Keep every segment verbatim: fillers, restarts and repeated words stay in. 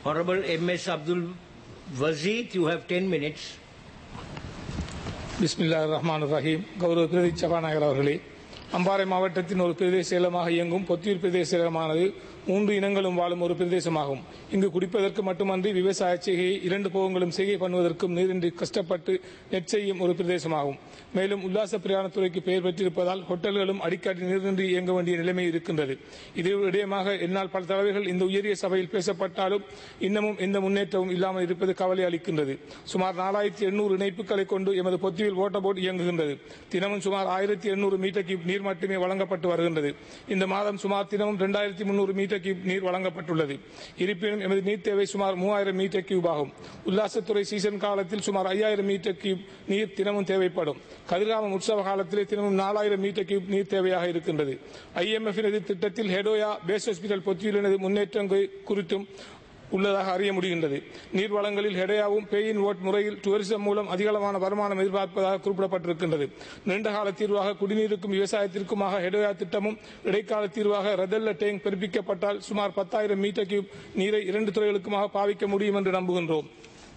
Honorable M S Abdul Wazid, you have ten minutes. பிஸ்மில்லாஹிர் ரஹ்மானிர் ரஹீம். கௌரவ பிரதி சபாநாயகர் அவர்களே, அம்பாறை மாவட்டத்தின் ஒரு பிரதேச செயலமாக இயங்கும் பொத்தியூர் பிரதேச செயலமானது மூன்று இனங்களும் வாழும் ஒரு பிரதேசமாகும். இங்கு குடிப்பதற்கு மட்டுமன்றி விவசாய செய்கையை இரண்டு போகங்களும் செய்கை பண்ணுவதற்கும் நீரின்றி கஷ்டப்பட்டு நெட் செய்யும் ஒரு பிரதேசமாகும். மேலும் உல்லாச பிரயாணத்துறைக்கு பெயர் பெற்றிருப்பதால் ஹோட்டல்களும் அடிக்கடி நீரின்றி இயங்க வேண்டிய நிலைமை இருக்கின்றது. இது விடயமாக என்னால் பல தடவைகள் இந்த உயரிய சபையில் பேசப்பட்டாலும் இன்னமும் எந்த முன்னேற்றமும் இல்லாமல் இருப்பது கவலை அளிக்கின்றது. சுமார் நாலாயிரத்தி எண்ணூறு இணைப்புகளை கொண்டு எமது பொத்தியில் வாட்டர் போர்டு இயங்குகின்றது. தினமும் சுமார் ஆயிரத்தி எண்ணூறு மீட்டர் கியூப் நீர் மட்டுமே வழங்கப்பட்டு வருகின்றது. இந்த மாதம் சுமார் தினமும் இரண்டாயிரத்தி முன்னூறு மீட்டர் கியூப் நீர் வழங்கப்பட்டுள்ளது. இருப்பினும் எமது நீர் தேவை சுமார் மூவாயிரம் மீட்டர் கியூப் ஆகும். உல்லாசத்துறை சீசன் காலத்தில் சுமார் ஐயாயிரம் மீட்டர் கியூப் நீர் தினமும் தேவைப்படும். கதிர்காமம் உற்சவ காலத்திலே தினமும் நாலாயிரம் மீட்டர் கியூப் நீர் தேவையாக இருக்கின்றது. ஐஎம்எஃப் திட்டத்தில் ஹெடோயா பேஸ் ஹாஸ்பிட்டல் பொத்தியில் முன்னேற்றம் குறித்தும் உள்ளதாக அறிய முடிகின்றது. நீர் வளங்களில் ஹெடோயாவும் பே இன் வோட் முறையில் டூரிசம் மூலம் அதிகளவான வருமானம் எதிர்பார்ப்பதாக குறிப்பிடப்பட்டிருக்கின்றது. நீண்டகால தீர்வாக குடிநீருக்கும் விவசாயத்திற்குமாக ஹெடோயா திட்டமும் இடைக்கால தீர்வாக ரதல்ல டேங்க் பிறப்பிக்கப்பட்டால் சுமார் பத்தாயிரம் மீட்டர் கியூப் நீரை இரண்டு துறைகளுக்குமாக பாவிக்க முடியும் என்று நம்புகின்றோம்.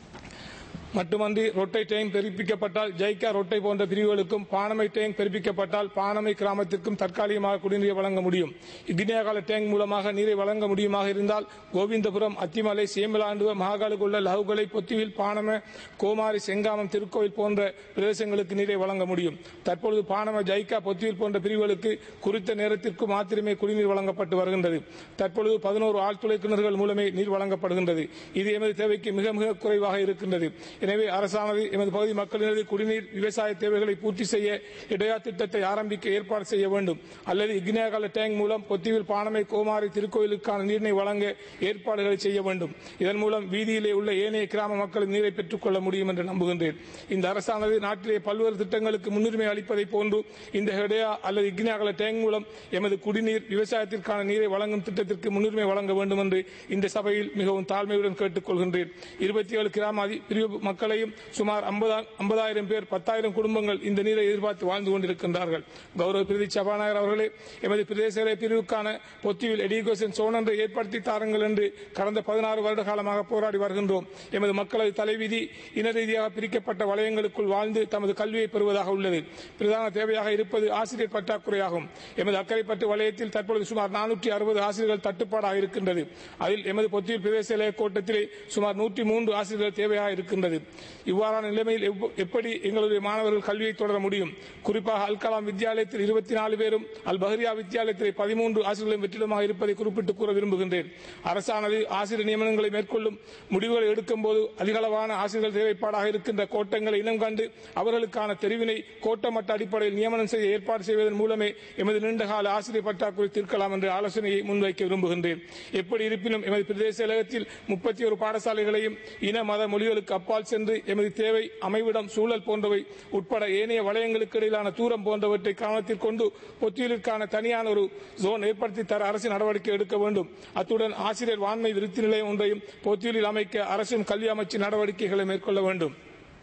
மட்டுமன்றி ரொட்டை டேங்க் பெருப்பிக்கப்பட்டால் ஜைக்கா ரொட்டை போன்ற பிரிவுகளுக்கும், பானமை டேங்க் பெருப்பிக்கப்பட்டால் பானமை கிராமத்திற்கும் தற்காலிகமாக குடிநீரை வழங்க முடியும். இக்னியாகால டேங்க் மூலமாக நீரை வழங்க முடியுமாக இருந்தால் கோவிந்தபுரம், அத்திமலை, சேமலாண்டுவ, மகாகாலுக்குள்ள லகுகளை, பொத்திவில், பானம, கோமாரி, செங்காமம், திருக்கோவில் போன்ற பிரதேசங்களுக்கு நீரை வழங்க முடியும். தற்பொழுது பானம, ஜைக்கா, பொத்திவில் போன்ற பிரிவுகளுக்கு குறித்த நேரத்திற்கு மாத்திரமே குடிநீர் வழங்கப்பட்டு வருகின்றது. தற்பொழுது பதினோரு ஆழ்துளை கிணறுகள் மூலமே நீர் வழங்கப்படுகின்றது. இது எமது தேவைக்கு மிக மிக குறைவாக இருக்கின்றது. எனவே அரசானது எமது பகுதி மக்களினது குடிநீர், விவசாய தேவைகளை பூர்த்தி செய்ய ஹெடோயா திட்டத்தை ஆரம்பிக்க ஏற்பாடு செய்ய வேண்டும். அல்லது இக்னியாகால டேங்க் மூலம் பொத்திவில், பானமை, கோமாரி, திருக்கோயிலுக்கான நீரினை வழங்க ஏற்பாடுகளை செய்ய வேண்டும். இதன் மூலம் வீதியிலே உள்ள ஏனைய கிராம மக்கள் நீரை பெற்றுக் கொள்ள முடியும் என்று நம்புகின்றேன். இந்த அரசானது நாட்டிலே பல்வேறு திட்டங்களுக்கு முன்னுரிமை அளிப்பதை போன்று இந்த ஹெடோயா அல்லது இக்னியாகால டேங்க் மூலம் எமது குடிநீர், விவசாயத்திற்கான நீரை வழங்கும் திட்டத்திற்கு முன்னுரிமை வழங்க வேண்டும் என்று இந்த சபையில் மிகவும் தாழ்மையுடன் கேட்டுக் கொள்கின்றேன். இருபத்தி ஏழு கிராம பிரிவு மக்களையும் சுமார் ஐம்பதாயிரம் பேர், பத்தாயிரம் குடும்பங்கள் இந்த நீரை எதிர்பார்த்து வாழ்ந்து கொண்டிருக்கின்றார்கள். கௌரவ பிரதி சபாநாயகர் அவர்களே, எமது பிரதேச பிரிவுக்கான பொத்திவில் எடிகேஷன் சோன் என்று ஏற்படுத்தி தாருங்கள் என்று கடந்த பதினாறு வருட காலமாக போராடி வருகின்றோம். எமது மக்களது தலைவிதி இன ரீதியாக பிரிக்கப்பட்ட வலயங்களுக்குள் வாழ்ந்து தமது கல்வியை பெறுவதாக உள்ளது. பிரதான தேவையாக இருப்பது ஆசிரியர் பற்றாக்குறையாகும். எமது அக்கரைப்பட்டு வலயத்தில் தற்பொழுது சுமார் நானூற்றி அறுபது ஆசிரியர்கள் தட்டுப்பாடாக இருக்கின்றது. அதில் எமது பொத்தியில் பிரதேச கோட்டத்திலே சுமார் நூற்றி மூன்று ஆசிரியர்கள் தேவையாக இருக்கின்றது. இவ்வாறான நிலைமையில் எப்படி எங்களுடைய மாணவர்கள் கல்வியை தொடர முடியும்? குறிப்பாக அல் கலாம் வித்தியாலயத்தில் இருபத்தி நாலு பேரும், அல் பஹரியா வித்தியாலயத்தில் பதிமூன்று ஆசிரியர்களும் வெற்றிடமாக இருப்பதை குறிப்பிட்டு கூற விரும்புகின்றேன். அரசானது ஆசிரியர் நியமனங்களை மேற்கொள்ளும் முடிவுகளை எடுக்கும் போது அதிகளவான ஆசிரியர்கள் தேவைப்பாடாக இருக்கின்ற கோட்டங்களை இனம் கண்டு அவர்களுக்கான தெரிவினை கோட்ட மட்ட அடிப்படையில் நியமனம் செய்ய ஏற்பாடு செய்வதன் மூலமே எமது நீண்டகால ஆசிரியர் பற்றாக்குறை தீர்க்கலாம் என்ற ஆலோசனையை முன்வைக்க விரும்புகின்றேன். எப்படி இருப்பினும் எமது பிரதேச செயலகத்தில் முப்பத்தி ஒரு பாடசாலைகளையும் இன மத மொழிகளுக்கு அப்பால் சென்று எமது தேவை, அமைவிடம், சூழல் போன்றவை உட்பட ஏனைய வலயங்களுக்கு இடையிலான தூரம் போன்றவற்றை கவனத்தில் கொண்டு பொத்தியிலுக்கான தனியான ஒரு ஜோன் ஏற்படுத்தி தர அரசு நடவடிக்கை எடுக்க வேண்டும். அத்துடன் ஆசிரியர் வான்மை விருத்தி நிலையம் ஒன்றையும் பொத்தியில் அமைக்க அரசும் கல்வி அமைச்சு நடவடிக்கைகளை மேற்கொள்ள வேண்டும்.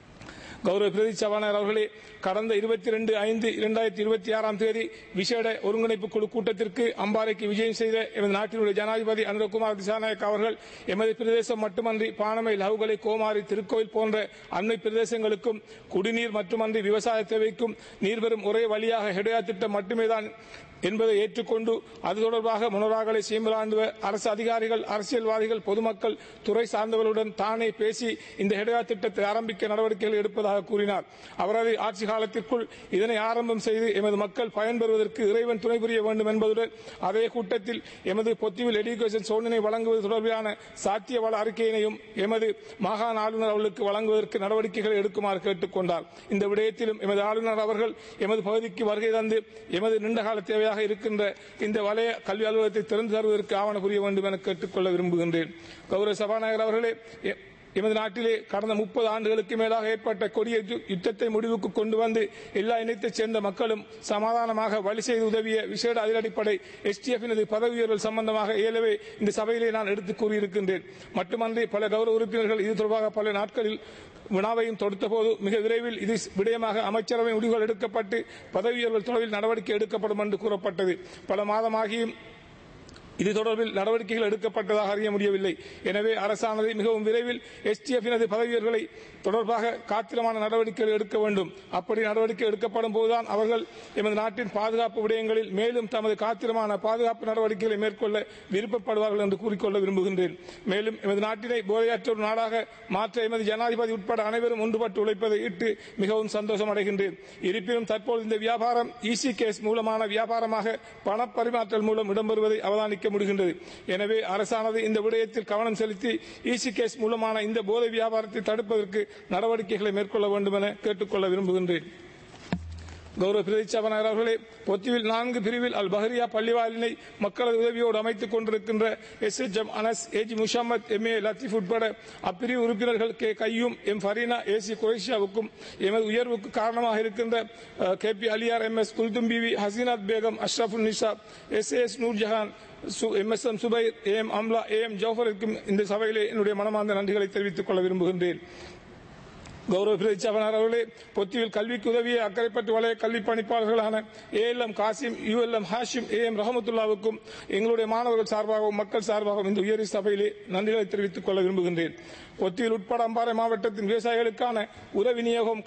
கௌரவ பிரதி சபாநாயகர் அவர்களே, கடந்த இருபத்தி ரெண்டு ஐந்து இரண்டாயிரத்தி இருபத்தி ஆறாம் தேதி விசேட ஒருங்கிணைப்பு குழு கூட்டத்திற்கு அம்பாறைக்கு விஜயம் செய்த எமது நாட்டினுடைய ஜனாதிபதி அனுரகுமார் திசாநாயக் அவர்கள் எமது பிரதேசம் மட்டுமன்றி பானமை, லகுகளை, கோமாரி, திருக்கோயில் போன்ற அண்மை பிரதேசங்களுக்கும் குடிநீர் மட்டுமன்றி விவசாய தேவைக்கும் நீர் பெறும் ஒரே வழியாக ஹெடோயா திட்டம் மட்டுமே தான் என்பதை ஏற்றுக்கொண்டு அது தொடர்பாக முனராகலை, சீமலாண்டுவ அரசு அதிகாரிகள், அரசியல்வாதிகள், பொதுமக்கள், துறை சார்ந்தவர்களுடன் தானே பேசி இந்த ஹெடோயா திட்டத்தை ஆரம்பிக்க நடவடிக்கைகள் எடுப்பதாக கூறினார். அவரது ஆட்சி காலத்திற்குள் இதனை ஆரம்பம் செய்து எமது மக்கள் பயன்பெறுவதற்கு இறைவன் துணை புரிய வேண்டும் என்பதுடன் அதே கூட்டத்தில் எமது பொத்திவில் எடிகேஷன் சோனினை வழங்குவது தொடர்பான சாத்திய வள அறிக்கையினையும் எமது மாகாண ஆளுநர் அவர்களுக்கு வழங்குவதற்கு நடவடிக்கைகளை எடுக்குமாறு கேட்டுக் கொண்டார். இந்த விடயத்திலும் எமது ஆளுநர் அவர்கள் எமது பகுதிக்கு வருகை தந்து எமது நீண்டகால தேவை இருக்கின்ற இந்த வலய கல்வி அலுவலகத்தை திறந்து தருவதற்கு ஆவண புரிய வேண்டும் என கேட்டுக்கொள்ள விரும்புகின்றேன். கௌரவ சபாநாயகர் அவர்களே, எமது நாட்டிலே கடந்த முப்பது ஆண்டுகளுக்கு மேலாக ஏற்பட்ட கொடிய யுத்தத்தை முடிவுக்கு கொண்டு வந்து எல்லா இனத்தைச் சேர்ந்த மக்களும் சமாதானமாக வழி செய்து உதவிய விசேட அதிரடிப்படை எஸ்டிஎஃப் பதவி உயர்வு சம்பந்தமாக ஏலவே இந்த சபையிலே நான் எடுத்து கூறியிருக்கின்றேன். மட்டுமன்றி பல கௌரவ உறுப்பினர்கள் இது தொடர்பாக பல நாட்களில் வினாவையும் தொடுத்த போது மிக விரைவில் இது விடயமாக அமைச்சரவை முடிவுகள் எடுக்கப்பட்டு பதவி உயர்வு தொடர்பில் நடவடிக்கை எடுக்கப்படும் என்று கூறப்பட்டது. பல மாதமாகியும் இது தொடர்பில் நடவடிக்கைகள் எடுக்கப்பட்டதாக அறிய முடியவில்லை. எனவே அரசானது மிகவும் விரைவில் எஸ்டிஎஃப் பதவி உயர்வுகளை தொடர்பாக காத்திரமான நடவடிக்கைகள் எடுக்க வேண்டும். அப்படி நடவடிக்கை எடுக்கப்படும் போதுதான் அவர்கள் எமது நாட்டின் பாதுகாப்பு விடயங்களில் மேலும் தமது காத்திரமான பாதுகாப்பு நடவடிக்கைகளை மேற்கொள்ள விருப்பப்படுவார்கள் என்று கூறிக்கொள்ள விரும்புகின்றேன். மேலும் எமது நாட்டினை போதையற்ற ஒரு நாடாக மாற்ற எமது ஜனாதிபதி உட்பட அனைவரும் ஒன்றுபட்டு உழைப்பதை இட்டு மிகவும் சந்தோஷம் அடைகின்றேன். இருப்பினும் தற்போது இந்த வியாபாரம் இசி கேஸ் மூலமான வியாபாரமாக பண பரிமாற்றல் மூலம் இடம்பெறுவதை அவதானிக்க முடிகின்றது. எனவே அரசானது இந்த விடயத்தில் கவனம் செலுத்தி இசி கேஸ் மூலமான இந்த போதை வியாபாரத்தை தடுப்பதற்கு நடவடிக்கைகளை மேற்கொள்ள வேண்டும் என கேட்டுக்கொள்ள விரும்புகின்றேன். கௌரவ பிரதி சபாநாயகர் அவர்களே, பொத்திவில் நான்கு பிரிவில் அல் பஹரியா பள்ளிவாயிலினை மக்களது உதவியோடு அமைத்துக் கொண்டிருக்கின்ற S H M Anas, AG Musammath, M A Latheef உட்பட அப்பிரிவு உறுப்பினர்கள் K Kayyum, M Fareena, A C குரேஷியாவுக்கும் எமது உயர்வுக்கு காரணமாக இருக்கின்ற K P Aliyar, M S Kulthum Bibi, Haseenath Begum, Ashraful Nisha, S S Noorjahan, M S M Subair, A M Amla, A M ஜௌஃபருக்கும் இந்த சபையிலே என்னுடைய மனமார்ந்த நன்றிகளை தெரிவித்துக் கொள்ள விரும்புகின்றேன். கௌரவ பிரதி சபாநாயகர் அவர்களே, பொத்தியில் கல்விக்கு உதவிய அக்கரைப்பட்டு வலய கல்வி பணிப்பாளர்களான A L M Kasim, U L M Hashim, A M ரஹமத்துல்லாவுக்கும் எங்களுடைய மாணவர்கள் சார்பாகவும் மக்கள் சார்பாகவும் இந்த உயரிய சபையிலே நன்றிகளை தெரிவித்துக் கொள்ள விரும்புகின்றேன். பொத்தியில் உட்பட அம்பாறை மாவட்டத்தின் விவசாயிகளுக்கான உர விநியோகம்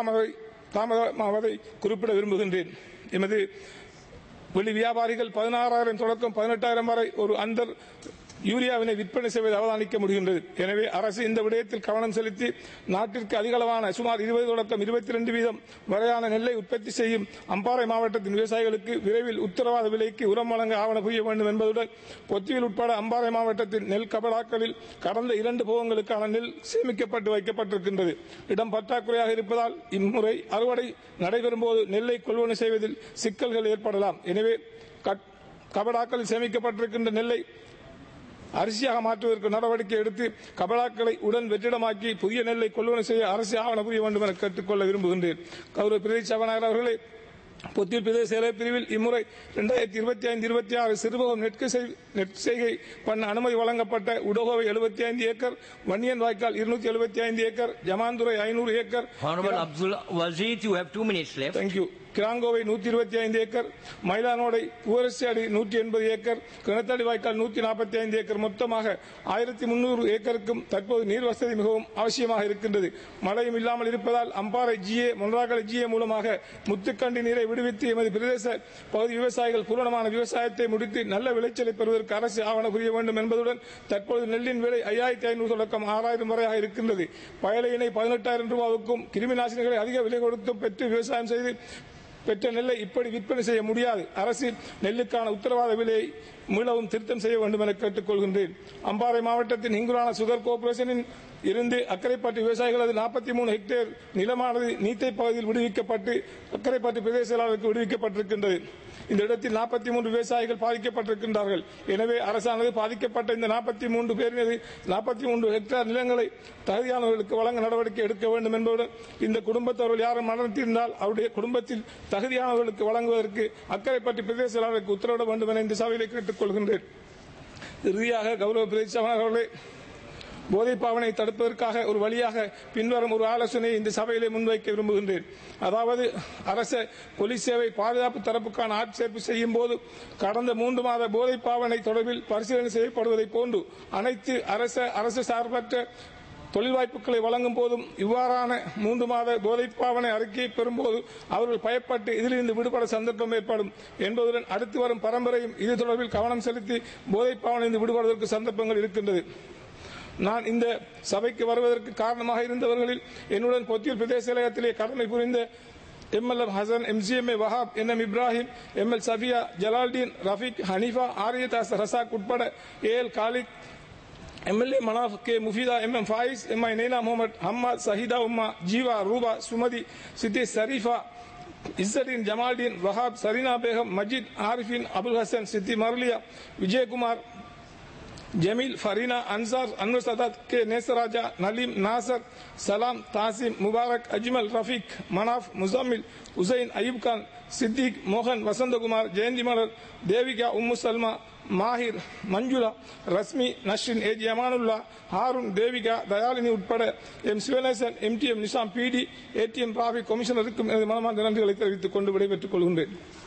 காலதாமதை குறிப்பிட விரும்புகின்றேன். எமது வெளி வியாபாரிகள் பதினாறாயிரம் தொடக்கம் பதினெட்டாயிரம் வரை ஒரு அந்தர் யூரியாவினை விற்பனை செய்வதை அவதானிக்க முடிகின்றது. எனவே அரசு இந்த விடயத்தில் கவனம் செலுத்தி நாட்டிற்கு அதிகளவான சுமார் இருபது தொடக்கம் இருபத்தி இரண்டு வீதம் வரையான நெல்லை உற்பத்தி செய்யும் அம்பாறை மாவட்டத்தின் விவசாயிகளுக்கு விரைவில் உத்தரவாத விலைக்கு உரம் வழங்க ஆவண புரிய வேண்டும் என்பதுடன் பொத்தியில் உட்பட அம்பாறை மாவட்டத்தின் நெல் கபடாக்களில் கடந்த இரண்டு போகங்களுக்கான நெல் சேமிக்கப்பட்டு வைக்கப்பட்டிருக்கின்றது. இடம் பற்றாக்குறையாக இருப்பதால் இம்முறை அறுவடை நடைபெறும் போது நெல்லை கொள்வனை செய்வதில் சிக்கல்கள் ஏற்படலாம். எனவே கபடாக்களில் சேமிக்கப்பட்டிருக்கின்ற நெல்லை அரிசியாக மாற்றுவதற்கு நடவடிக்கை எடுத்து கபடாக்களை உடன் வெற்றிடமாக்கி புதிய நெல்லை கொள்வனை செய்ய அரசு ஆவண புரிய வேண்டும் என கேட்டுக்கொள்ள விரும்புகின்றேன். கௌரவ பிரதி சபாநாயகர் அவர்களே, பொத்தியில் பிரதேச செயலக பிரிவில் இம்முறை இரண்டாயிரத்தி இருபத்தி ஐந்து இருபத்தி ஆறு சிறுபோகம் நெற் செய்கை பண்ண அனுமதி வழங்கப்பட்ட உடகோவை எழுபத்தி ஐந்து ஏக்கர், வன்னியன் வாய்க்கால் இருநூத்தி எழுபத்தி ஐந்து ஏக்கர், ஜமாந்துறை ஐநூறு ஏக்கர். கிராங்கோவை நூற்றி இருபத்தி ஐந்து ஏக்கர், மயிலானோடை பூவரசியாடி நூற்றி எண்பது ஏக்கர், கிணத்தடி வாய்க்கால் நூற்றி நாற்பத்தி ஐந்து ஏக்கர், மொத்தமாக ஆயிரத்தி முன்னூறு ஏக்கருக்கும் தற்போது நீர் வசதி மிகவும் அவசியமாக இருக்கின்றது. மழையும் இல்லாமல் இருப்பதால் அம்பாறை ஜிஏ, மொன்றாகலை ஜிஏ மூலமாக முத்துக்கண்டி நீரை விடுவித்து எமது பிரதேச பகுதி விவசாயிகள் பூரணமான விவசாயத்தை முடித்து நல்ல விளைச்சலை பெறுவதற்கு அரசு ஆவண புரிய வேண்டும் என்பதுடன் தற்போது நெல்லின் விலை ஐயாயிரத்தி ஐநூறு தொடக்கம் ஆறாயிரம் வரையாக இருக்கின்றது. பயலையினை பதினெட்டாயிரம் ரூபாவுக்கும் கிருமி நாசினிகளை அதிக விலை கொடுத்தும் பெற்று விவசாயம் செய்து பெற்ற நெல்லை இப்படி விற்பனை செய்ய முடியாது. அரசு நெல்லுக்கான உத்தரவாத விலையை மீளவும் திருத்தம் செய்ய வேண்டும் என கேட்டுக்கொள்கின்றேன். அம்பாறை மாவட்டத்தின் இங்குரான சுகர் கோர்பரேஷனின் இருந்து அக்கரைப்பட்டு விவசாயிகளது நாற்பத்தி மூணு ஹெக்டேர் நிலமானது நீத்தை பகுதியில் விடுவிக்கப்பட்டு அக்கரைப்பட்டு பிரதேச செயலாளருக்கு விடுவிக்கப்பட்டிருக்கின்றது. இந்த இடத்தில் நாற்பத்தி மூன்று விவசாயிகள் பாதிக்கப்பட்டிருக்கின்றார்கள். எனவே அரசானது பாதிக்கப்பட்ட இந்த நாற்பத்தி மூன்று பேரினது நாற்பத்தி மூன்று ஹெக்டேர் நிலங்களை தகுதியானவர்களுக்கு வழங்க நடவடிக்கை எடுக்க வேண்டும் என்பதுடன் இந்த குடும்பத்தவர்கள் யாரும் மரணத்திருந்தால் அவருடைய குடும்பத்தில் தகுதியானவர்களுக்கு வழங்குவதற்கு அக்கரைப்பட்டு பிரதேச செயலாளருக்கு உத்தரவிட வேண்டும் என இந்த சபையிலே கேட்டுக் கொள்கின்றேன். இறுதியாக கௌரவ பிரதேச அவர்களே, போதை பாவனை தடுப்பதற்காக ஒரு வழியாக பின்வரும் ஒரு ஆலோசனையை இந்த சபையிலே முன்வைக்க விரும்புகின்றேன். அதாவது, அரச போலீஸ் சேவை பாதுகாப்பு தரப்புக்கான ஆட்சேர்ப்பு செய்யும் போது கடந்த மூன்று மாத போதை பாவனை தொடர்பில் பரிசீலனை செய்யப்படுவதை போன்று அனைத்து அரச அரசு சார்பற்ற தொழில் வாய்ப்புகளை வழங்கும் போதும் இவ்வாறான மூன்று மாத போதை பாவனை அறிக்கையை பெறும்போது அவர்கள் பயப்பட்டு இதிலிருந்து விடுபட சந்தர்ப்பம் ஏற்படும் என்பதுடன் அடுத்து வரும் பரம்பரையும் இது தொடர்பில் கவனம் செலுத்தி போதை பாவனை விடுபடுவதற்கு சந்தர்ப்பங்கள் இருக்கின்றது. நான் இந்த சபைக்கு வருவதற்கு காரணமாக இருந்தவர்களில் என்னுடன் பொத்தியில் பிரதேச செயலகத்திலே கடமை புரிந்த M L M Hasan, M G M A Wahab, N M Ibrahim, M L Safiya, Jalaldeen, Rafeek, Hanifa, Ariyadas Rasak உட்பட A L Khaliq, M L A Manaf, K Mufeetha, M M Faiz, M I Naina Mohammed, Hammad, Sahida Umma, Jeeva, ரூபா, சுமதி, சித்தி ஷரீஃபா, இஸ்ஸதீன், ஜமால்டீன், வஹாப், சரீனா பேகம், மஜித், ஆரிஃபின், அபுல் ஹசன், சித்தி மர்லியா, விஜயகுமார், ஜமீல், ஃபரீனா, அன்சார், அன்வர் சதாத், கே நேசராஜா, நலீம், நாசர், சலாம், தாசிம், முபாரக், அஜ்மல், ரஃபீக், மனாஃப், முசம்மில், உசைன், அயூப் கான், சித்திக், மோகன், வசந்தகுமார், ஜெயந்தி மலர், தேவிகா, உம்மு சல்மா, மாஹிர், மஞ்சுளா, ரஸ்மி, நஸ்ரின், ஏ ஜி அமானுல்லா, ஹாரூன், தேவிகா, தயாலினி உட்பட M Sivanesan, M T M Nizam, பிடி, ஏடிஎம் ராஃபி கமிஷனருக்கும் எனது மனமார்ந்த நன்றிகளை தெரிவித்துக் கொண்டு விடைபெற்றுக் கொள்கின்றேன்.